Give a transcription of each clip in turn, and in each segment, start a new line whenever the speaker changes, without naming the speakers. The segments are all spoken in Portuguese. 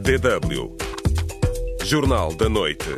DW Jornal da Noite.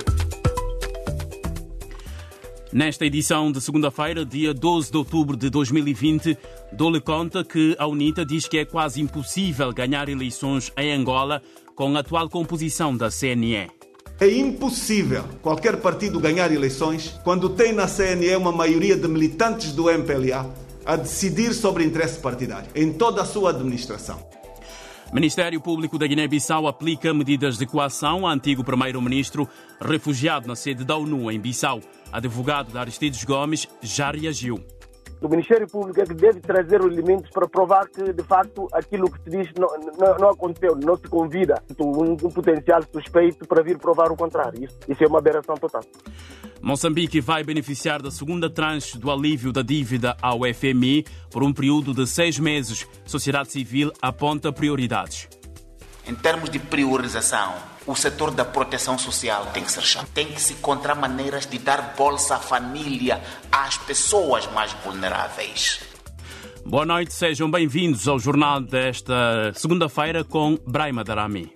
Nesta edição de segunda-feira, dia 12 de outubro de 2020, dou-lhe conta que a UNITA diz que é quase impossível ganhar eleições em Angola com a atual composição da CNE.
É impossível qualquer partido ganhar eleições quando tem na CNE uma maioria de militantes do MPLA a decidir sobre interesse partidário em toda a sua administração.
Ministério Público da Guiné-Bissau aplica medidas de coação a antigo primeiro-ministro refugiado na sede da ONU em Bissau. Advogado de Aristides Gomes já reagiu.
O Ministério Público é que deve trazer os elementos para provar que, de facto, aquilo que se diz não aconteceu, não se convida um potencial suspeito para vir provar o contrário. Isso é uma aberração total.
Moçambique vai beneficiar da segunda tranche do alívio da dívida ao FMI por um período de 6 meses. Sociedade Civil aponta prioridades.
Em termos de priorização, o setor da proteção social tem que ser chamado. Tem que se encontrar maneiras de dar bolsa à família, às pessoas mais vulneráveis.
Boa noite, sejam bem-vindos ao jornal desta segunda-feira com Braima Darami.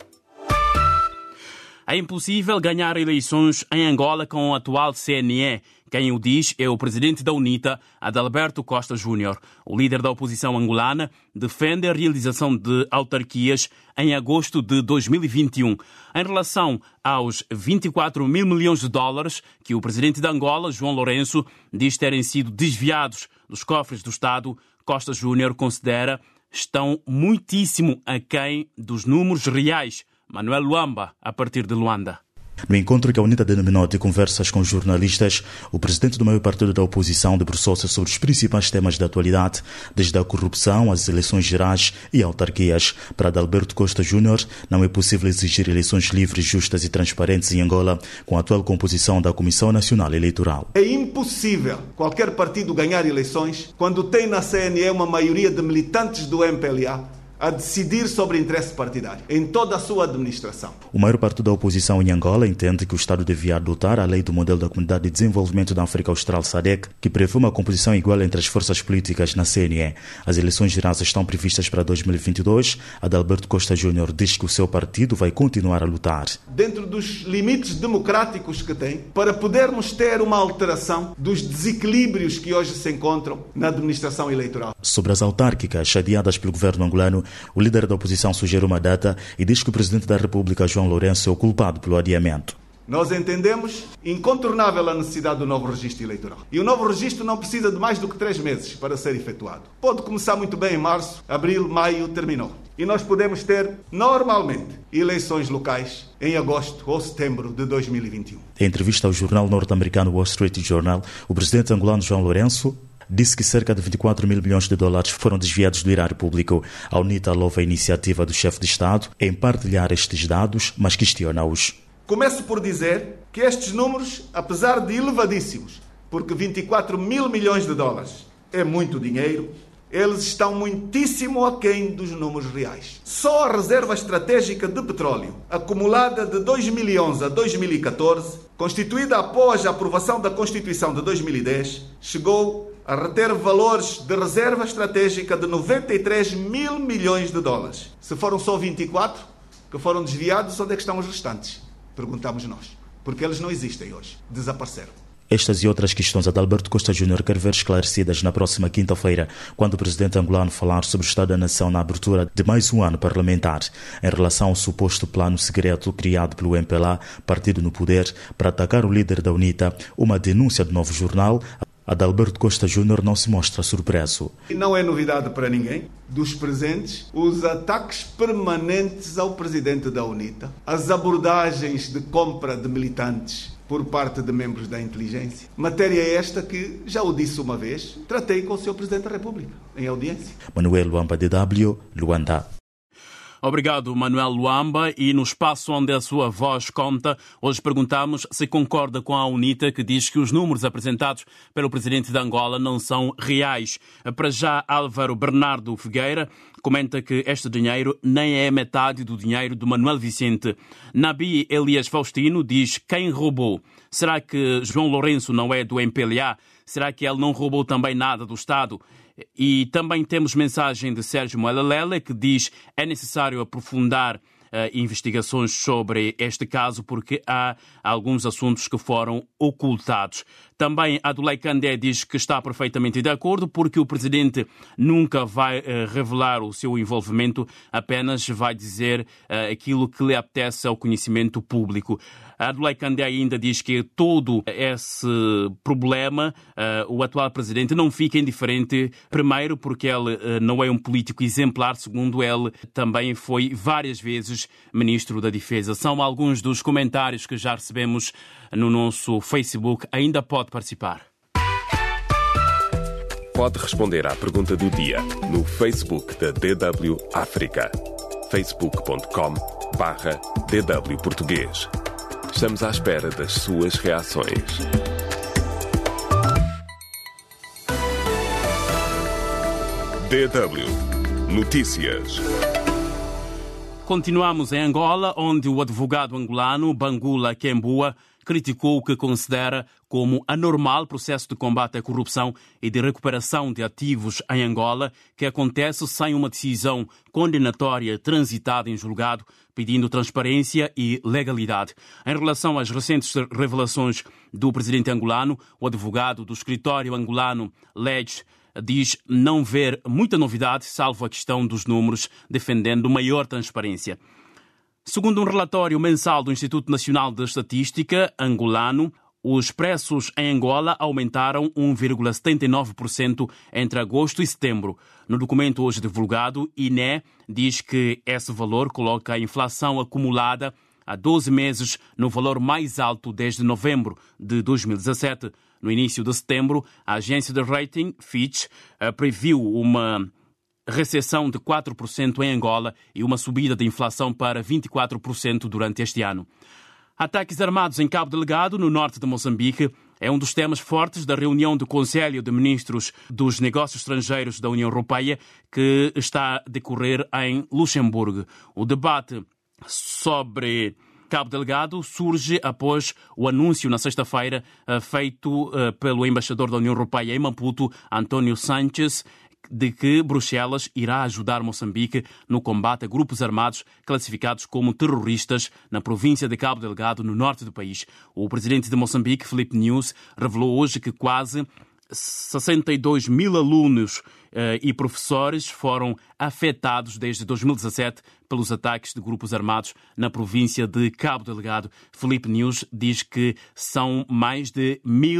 É impossível ganhar eleições em Angola com a atual CNE. Quem o diz é o presidente da UNITA, Adalberto Costa Júnior. O líder da oposição angolana defende a realização de autarquias em agosto de 2021. Em relação aos 24 mil milhões de dólares que o presidente de Angola, João Lourenço, diz terem sido desviados dos cofres do Estado, Costa Júnior considera estão muitíssimo aquém dos números reais. Manuel Luamba, a partir de Luanda.
No encontro que a UNITA denominou de conversas com jornalistas, o presidente do maior partido da oposição debruçou-se sobre os principais temas da atualidade, desde a corrupção às eleições gerais e autarquias. Para Adalberto Costa Júnior, não é possível exigir eleições livres, justas e transparentes em Angola com a atual composição da Comissão Nacional Eleitoral.
É impossível qualquer partido ganhar eleições quando tem na CNE uma maioria de militantes do MPLA a decidir sobre interesse partidário em toda a sua administração.
O maior partido da oposição em Angola entende que o Estado devia adotar a lei do modelo da Comunidade de Desenvolvimento da África Austral SADC, que prevê uma composição igual entre as forças políticas na CNE. As eleições gerais estão previstas para 2022. Adalberto Costa Júnior diz que o seu partido vai continuar a lutar,
dentro dos limites democráticos que tem, para podermos ter uma alteração dos desequilíbrios que hoje se encontram na administração eleitoral.
Sobre as autárquicas adiadas pelo governo angolano, o líder da oposição sugere uma data e diz que o presidente da República, João Lourenço, é o culpado pelo adiamento.
Nós entendemos incontornável a necessidade do novo registro eleitoral. E o novo registro não precisa de mais do que 3 meses para ser efetuado. Pode começar muito bem em março, abril, maio, terminou. E nós podemos ter, normalmente, eleições locais em agosto ou setembro de 2021.
Em entrevista ao jornal norte-americano Wall Street Journal, o presidente angolano João Lourenço disse que cerca de 24 mil milhões de dólares foram desviados do erário público. A UNITA louva a iniciativa do chefe de Estado em partilhar estes dados, mas questiona-os.
Começo por dizer que estes números, apesar de elevadíssimos, porque 24 mil milhões de dólares é muito dinheiro, eles estão muitíssimo aquém dos números reais. Só a reserva estratégica de petróleo, acumulada de 2011 a 2014, constituída após a aprovação da Constituição de 2010, chegou a reter valores de reserva estratégica de 93 mil milhões de dólares. Se foram só 24 que foram desviados, onde é que estão os restantes? Perguntamos nós. Porque eles não existem hoje. Desapareceram.
Estas e outras questões Adalberto Costa Júnior quer ver esclarecidas na próxima quinta-feira, quando o presidente angolano falar sobre o Estado da Nação na abertura de mais um ano parlamentar. Em relação ao suposto plano secreto criado pelo MPLA, partido no poder, para atacar o líder da UNITA, uma denúncia do Novo Jornal, Adalberto Costa Júnior não se mostra surpreso.
E não é novidade para ninguém, dos presentes, os ataques permanentes ao presidente da UNITA, as abordagens de compra de militantes por parte de membros da inteligência. Matéria esta que, já o disse uma vez, tratei com o Sr. Presidente da República, em audiência.
Manuel Luamba, DW, Luanda.
Obrigado, Manuel Luamba. E no espaço onde a sua voz conta, hoje perguntamos se concorda com a UNITA, que diz que os números apresentados pelo presidente de Angola não são reais. Para já, Álvaro Bernardo Figueira comenta que este dinheiro nem é metade do dinheiro do Manuel Vicente. Nabi Elias Faustino diz quem roubou. Será que João Lourenço não é do MPLA? Será que ele não roubou também nada do Estado? E também temos mensagem de Sérgio Moelalele, que diz é necessário aprofundar investigações sobre este caso, porque há alguns assuntos que foram ocultados. Também Adulay Kandé diz que está perfeitamente de acordo, porque o presidente nunca vai revelar o seu envolvimento, apenas vai dizer aquilo que lhe apetece ao conhecimento público. Adulay Kandé ainda diz que todo esse problema, o atual presidente não fica indiferente, primeiro porque ele não é um político exemplar, segundo ele também foi várias vezes ministro da Defesa. São alguns dos comentários que já recebemos no nosso Facebook. Ainda pode participar.
Pode responder à pergunta do dia no Facebook da DW África. facebook.com/DW Português. Estamos à espera das suas reações. DW Notícias.
Continuamos em Angola, onde o advogado angolano Bangula Kembua criticou o que considera como anormal processo de combate à corrupção e de recuperação de ativos em Angola, que acontece sem uma decisão condenatória transitada em julgado, pedindo transparência e legalidade. Em relação às recentes revelações do presidente angolano, o advogado do escritório angolano Ledge diz não ver muita novidade, salvo a questão dos números, defendendo maior transparência. Segundo um relatório mensal do Instituto Nacional de Estatística angolano, os preços em Angola aumentaram 1,79% entre agosto e setembro. No documento hoje divulgado, INE diz que esse valor coloca a inflação acumulada há 12 meses no valor mais alto desde novembro de 2017. No início de setembro, a agência de rating Fitch previu uma recessão de 4% em Angola e uma subida de inflação para 24% durante este ano. Ataques armados em Cabo Delgado, no norte de Moçambique, é um dos temas fortes da reunião do Conselho de Ministros dos Negócios Estrangeiros da União Europeia, que está a decorrer em Luxemburgo. O debate sobre Cabo Delgado surge após o anúncio na sexta-feira feito pelo embaixador da União Europeia em Maputo, António Sánchez, de que Bruxelas irá ajudar Moçambique no combate a grupos armados classificados como terroristas na província de Cabo Delgado, no norte do país. O presidente de Moçambique, Filipe Nunes, revelou hoje que quase 62 mil alunos e professores foram afetados desde 2017 pelos ataques de grupos armados na província de Cabo Delgado. Filipe Nunes diz que são mais de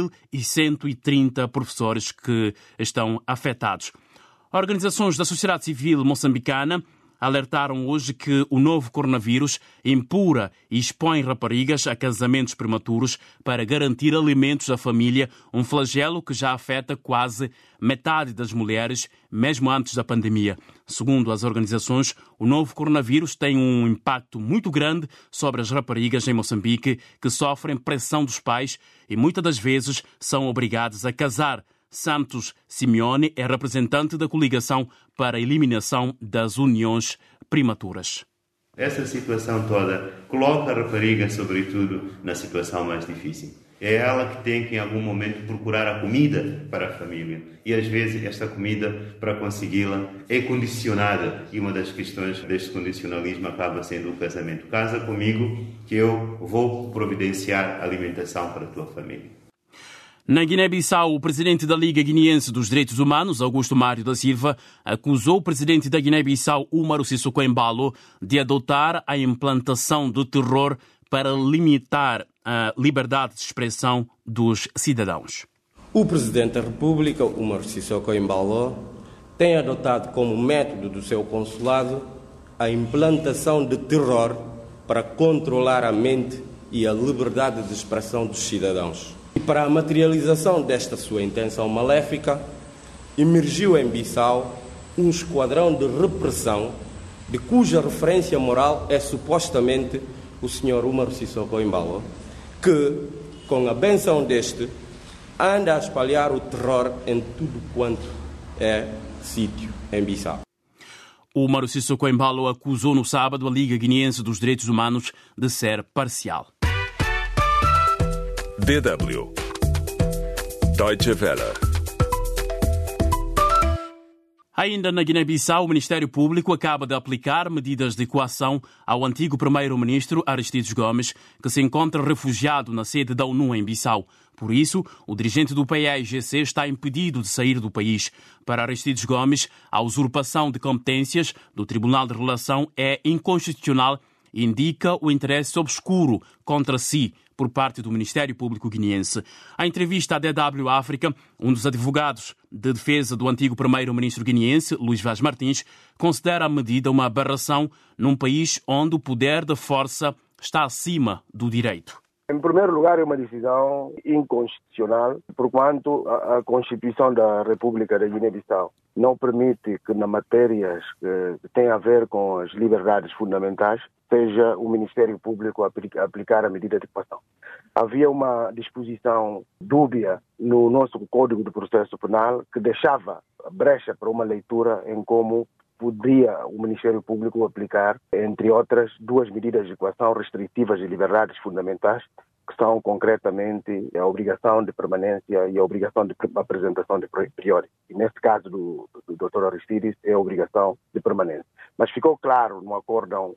1.130 professores que estão afetados. Organizações da sociedade civil moçambicana alertaram hoje que o novo coronavírus empurra e expõe raparigas a casamentos prematuros para garantir alimentos à família, um flagelo que já afeta quase metade das mulheres, mesmo antes da pandemia. Segundo as organizações, o novo coronavírus tem um impacto muito grande sobre as raparigas em Moçambique, que sofrem pressão dos pais e muitas das vezes são obrigadas a casar. Santos Simeone é representante da coligação para a eliminação das uniões prematuras.
Essa situação toda coloca a rapariga, sobretudo, na situação mais difícil. É ela que tem que, em algum momento, procurar a comida para a família. E, às vezes, esta comida, para consegui-la, é condicionada. E uma das questões deste condicionalismo acaba sendo o casamento. Casa comigo que eu vou providenciar alimentação para a tua família.
Na Guiné-Bissau, o presidente da Liga Guineense dos Direitos Humanos, Augusto Mário da Silva, acusou o presidente da Guiné-Bissau, Umaru Sissoko Embalo, de adotar a implantação do terror para limitar a liberdade de expressão dos cidadãos.
O presidente da República, Umaru Sissoko Embalo, tem adotado como método do seu consulado a implantação de terror para controlar a mente e a liberdade de expressão dos cidadãos. E para a materialização desta sua intenção maléfica, emergiu em Bissau um esquadrão de repressão de cuja referência moral é supostamente o Sr. Umaru Sissoko Embalo, que, com a benção deste, anda a espalhar o terror em tudo quanto é sítio em Bissau.
Umaru Sissoko Embalo acusou no sábado a Liga Guineense dos Direitos Humanos de ser parcial.
DW Deutsche Welle.
Ainda na Guiné-Bissau, o Ministério Público acaba de aplicar medidas de coação ao antigo primeiro-ministro Aristides Gomes, que se encontra refugiado na sede da ONU em Bissau. Por isso, o dirigente do PAIGC está impedido de sair do país. Para Aristides Gomes, a usurpação de competências do Tribunal de Relação é inconstitucional e indica o interesse obscuro contra si por parte do Ministério Público guineense. Em entrevista à DW África, um dos advogados de defesa do antigo primeiro-ministro guineense, Luís Vaz Martins, considera a medida uma aberração num país onde o poder da força está acima do direito.
Em primeiro lugar, é uma decisão inconstitucional, porquanto a Constituição da República da Guiné-Bissau não permite que, nas matérias que têm a ver com as liberdades fundamentais, seja o Ministério Público a aplicar a medida de coação. Havia uma disposição dúbia no nosso Código de Processo Penal que deixava brecha para uma leitura em como poderia o Ministério Público aplicar, entre outras, duas medidas de coação restritivas de liberdades fundamentais, que são concretamente a obrigação de permanência e a obrigação de apresentação de priori. E nesse caso do Dr. Aristides é a obrigação de permanência. Mas ficou claro no Acórdão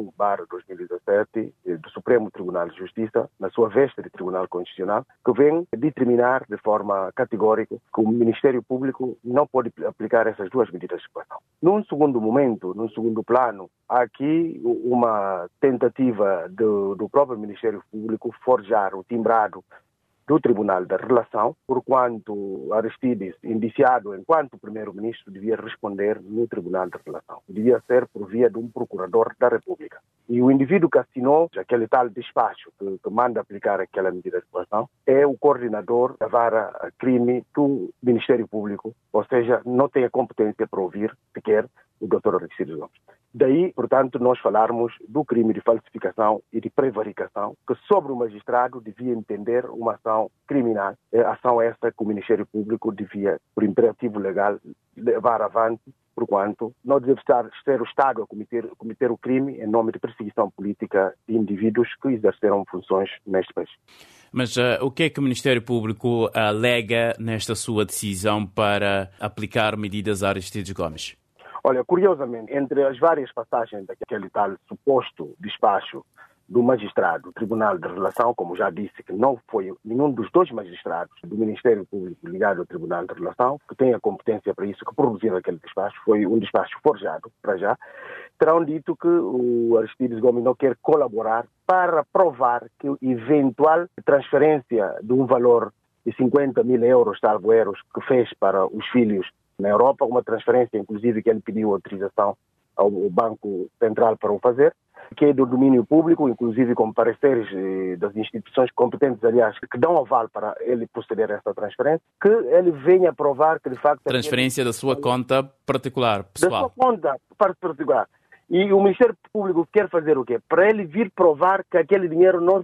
1/2017 do Supremo Tribunal de Justiça, na sua veste de Tribunal Constitucional, que vem determinar de forma categórica que o Ministério Público não pode aplicar essas duas medidas de coação. Num segundo momento, num segundo plano, há aqui uma tentativa do próprio Ministério Público forjar o timbrado do Tribunal da Relação, porquanto Aristides, indiciado enquanto primeiro-ministro, devia responder no Tribunal da Relação. Devia ser por via de um procurador da República. E o indivíduo que assinou aquele tal despacho que manda aplicar aquela medida de coação é o coordenador da vara crime do Ministério Público, ou seja, não tem a competência para ouvir sequer o Dr. Aristides Gomes. Daí, portanto, nós falarmos do crime de falsificação e de prevaricação, que sobre o magistrado devia entender uma ação criminal, ação essa que o Ministério Público devia, por imperativo legal, levar avante, porquanto não deve ser o Estado a cometer o crime em nome de perseguição política de indivíduos que exerceram funções neste país.
Mas o que é que o Ministério Público alega nesta sua decisão para aplicar medidas a Aristides Gomes?
Olha, curiosamente, entre as várias passagens daquele tal suposto despacho do magistrado, do Tribunal de Relação, como já disse, que não foi nenhum dos dois magistrados do Ministério Público ligado ao Tribunal de Relação, que tem a competência para isso, que produziram aquele despacho, foi um despacho forjado, para já, terão dito que o Aristides Gomes não quer colaborar para provar que a eventual transferência de um valor de 50 mil euros, salvo euros, que fez para os filhos na Europa, uma transferência, inclusive, que ele pediu autorização ao Banco Central para o fazer, que é do domínio público, inclusive com pareceres das instituições competentes, aliás, que dão aval para ele proceder a essa transferência, que ele venha provar que, de facto...
Transferência da sua conta particular, pessoal.
Da sua conta particular. E o Ministério Público quer fazer o quê? Para ele vir provar que aquele dinheiro não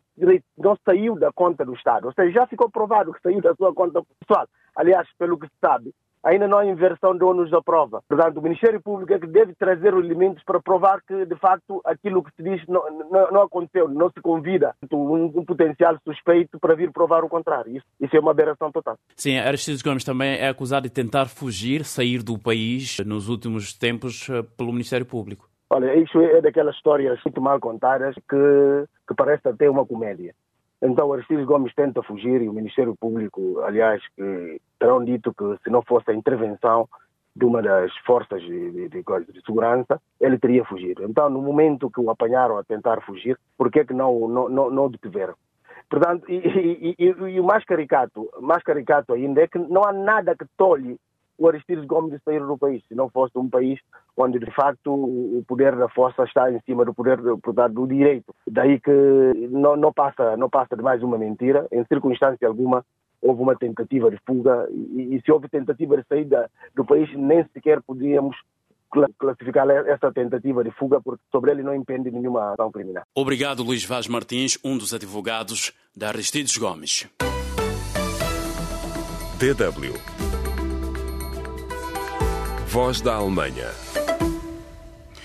saiu da conta do Estado. Ou seja, já ficou provado que saiu da sua conta pessoal. Aliás, pelo que se sabe, ainda não há inversão de ônus da prova. Portanto, o Ministério Público é que deve trazer os elementos para provar que, de facto, aquilo que se diz não aconteceu, não se convida um potencial suspeito para vir provar o contrário. Isso é uma aberração total.
Sim, Aristides Gomes também é acusado de tentar fugir, sair do país nos últimos tempos pelo Ministério Público.
Olha, isso é daquelas histórias muito mal contadas que parece até uma comédia. Então, Aristides Gomes tenta fugir e o Ministério Público, aliás, que terão dito que se não fosse a intervenção de uma das forças de segurança, ele teria fugido. Então, no momento que o apanharam a tentar fugir, por que não o detiveram? Portanto, e o mais caricato ainda é que não há nada que tolhe o Aristides Gomes de sair do país, se não fosse um país onde, de facto, o poder da força está em cima do poder do direito. Daí que não passa de mais uma mentira. Em circunstância alguma, houve uma tentativa de fuga e se houve tentativa de saída do país, nem sequer podíamos classificar essa tentativa de fuga, porque sobre ele não impende nenhuma ação criminal.
Obrigado, Luís Vaz Martins, um dos advogados da Aristides Gomes.
DW Voz da Alemanha.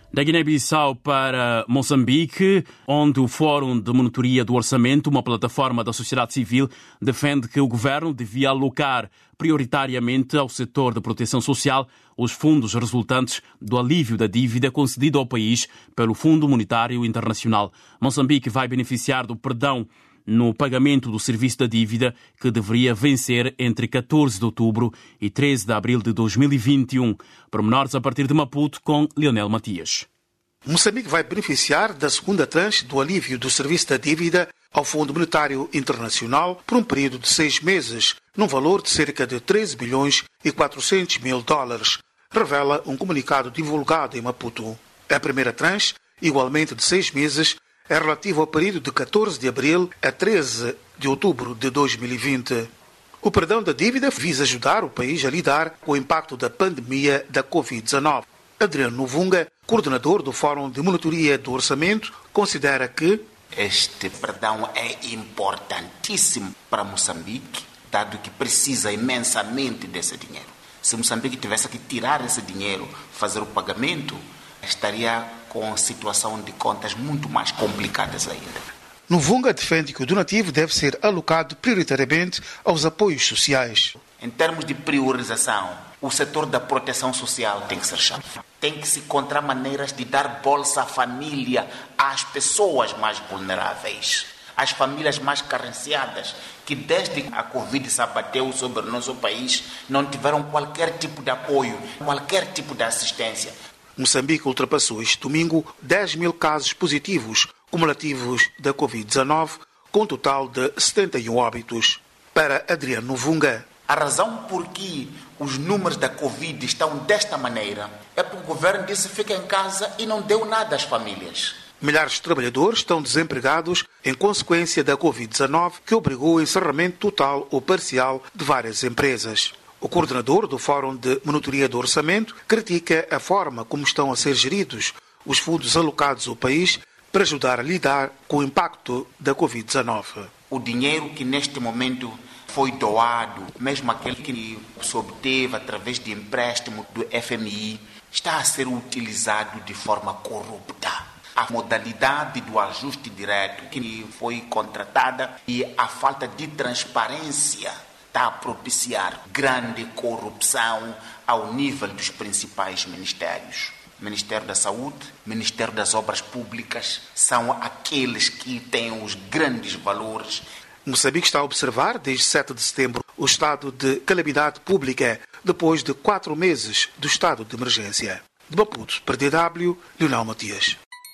Da Guiné-Bissau para Moçambique, onde o Fórum de Monitoria do Orçamento, uma plataforma da sociedade civil, defende que o governo devia alocar prioritariamente ao setor de proteção social os fundos resultantes do alívio da dívida concedido ao país pelo Fundo Monetário Internacional. Moçambique vai beneficiar do perdão no pagamento do serviço da dívida, que deveria vencer entre 14 de outubro e 13 de abril de 2021. Pormenores a partir de Maputo, com Leonel Matias.
Moçambique vai beneficiar da segunda tranche do alívio do serviço da dívida ao Fundo Monetário Internacional por um período de 6 meses, num valor de cerca de 13 milhões e 400 mil dólares, revela um comunicado divulgado em Maputo. A primeira tranche, igualmente de 6 meses, é relativo ao período de 14 de abril a 13 de outubro de 2020. O perdão da dívida visa ajudar o país a lidar com o impacto da pandemia da Covid-19. Adriano Novunga, coordenador do Fórum de Monitoria do Orçamento, considera que
este perdão é importantíssimo para Moçambique, dado que precisa imensamente desse dinheiro. Se Moçambique tivesse que tirar esse dinheiro, fazer o pagamento, estaria com situação de contas muito mais complicadas ainda.
Novunga defende que o donativo deve ser alocado prioritariamente aos apoios sociais.
Em termos de priorização, o setor da proteção social tem que ser chave. Tem que se encontrar maneiras de dar bolsa à família às pessoas mais vulneráveis, às famílias mais carenciadas, que desde a Covid se abateu sobre o nosso país, não tiveram qualquer tipo de apoio, qualquer tipo de assistência.
Moçambique ultrapassou este domingo 10 mil casos positivos cumulativos da Covid-19, com um total de 71 óbitos. Para Adriano Novunga,
a razão por que os números da Covid estão desta maneira é porque o governo disse fica em casa e não deu nada às famílias.
Milhares de trabalhadores estão desempregados em consequência da Covid-19, que obrigou o encerramento total ou parcial de várias empresas. O coordenador do Fórum de Monitoria do Orçamento critica a forma como estão a ser geridos os fundos alocados ao país para ajudar a lidar com o impacto da Covid-19.
O dinheiro que neste momento foi doado, mesmo aquele que se obteve através de empréstimo do FMI, está a ser utilizado de forma corrupta. A modalidade do ajuste direto que foi contratada e a falta de transparência está a propiciar grande corrupção ao nível dos principais ministérios. Ministério da Saúde, Ministério das Obras Públicas, são aqueles que têm os grandes valores.
Moçambique está a observar, desde 7 de setembro, o estado de calamidade pública, depois de 4 meses do estado de emergência. De Maputo, para DW, Leonel Matias.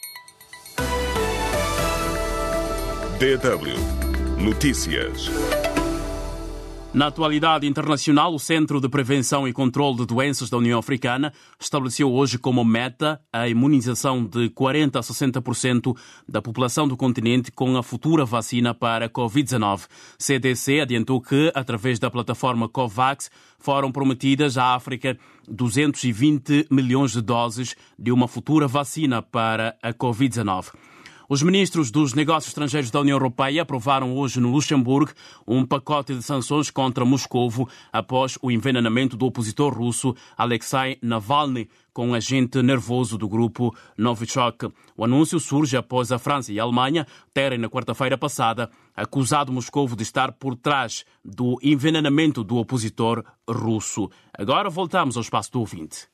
DW Notícias.
Na atualidade internacional, o Centro de Prevenção e Controlo de Doenças da União Africana estabeleceu hoje como meta a imunização de 40% a 60% da população do continente com a futura vacina para a Covid-19. CDC adiantou que, através da plataforma COVAX, foram prometidas à África 220 milhões de doses de uma futura vacina para a Covid-19. Os ministros dos Negócios Estrangeiros da União Europeia aprovaram hoje no Luxemburgo um pacote de sanções contra Moscovo após o envenenamento do opositor russo Alexei Navalny com um agente nervoso do grupo Novichok. O anúncio surge após a França e a Alemanha terem, na quarta-feira passada, acusado Moscovo de estar por trás do envenenamento do opositor russo. Agora voltamos ao espaço do ouvinte.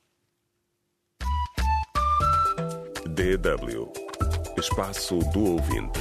DW Espaço do Ouvinte.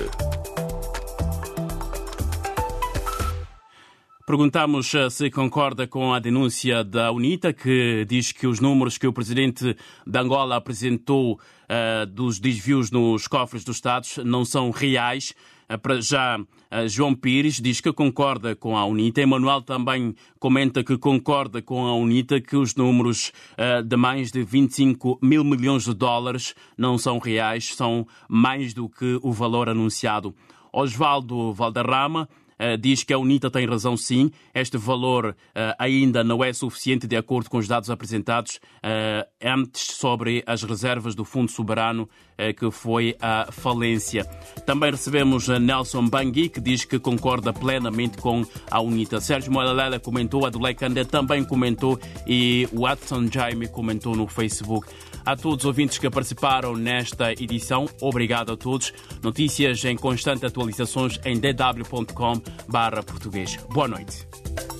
Perguntamos se concorda com a denúncia da UNITA, que diz que os números que o presidente de Angola apresentou dos desvios nos cofres dos Estados não são reais. Para já, João Pires diz que concorda com a UNITA. Emanuel também comenta que concorda com a UNITA que os números de mais de 25 mil milhões de dólares não são reais, são mais do que o valor anunciado. Osvaldo Valderrama diz que a UNITA tem razão, sim. Este valor ainda não é suficiente de acordo com os dados apresentados. antes sobre as reservas do Fundo Soberano que foi à falência. Também recebemos Nelson Bangui, que diz que concorda plenamente com a UNITA. Sérgio Moelela comentou, Adulei Candé também comentou e Watson Jaime comentou no Facebook. A todos os ouvintes que participaram nesta edição, obrigado a todos. Notícias em constante atualizações em dw.com/português. Boa noite.